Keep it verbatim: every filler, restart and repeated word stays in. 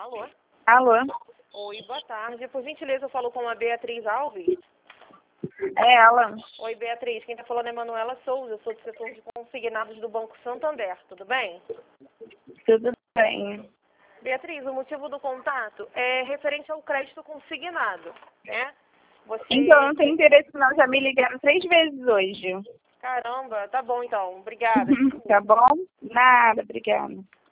Alô? Alô? Oi, boa tarde. Por gentileza, eu falo com a Beatriz Alves. É ela. Oi, Beatriz. Quem está falando é Manuela Souza. Eu sou do setor de consignados do Banco Santander. Tudo bem? Tudo bem. Beatriz, o motivo do contato é referente ao crédito consignado, né? Você... Então, não tem interesse não. Já me ligaram três vezes hoje. Caramba, tá bom então. Obrigada. Tá bom? Nada, obrigada.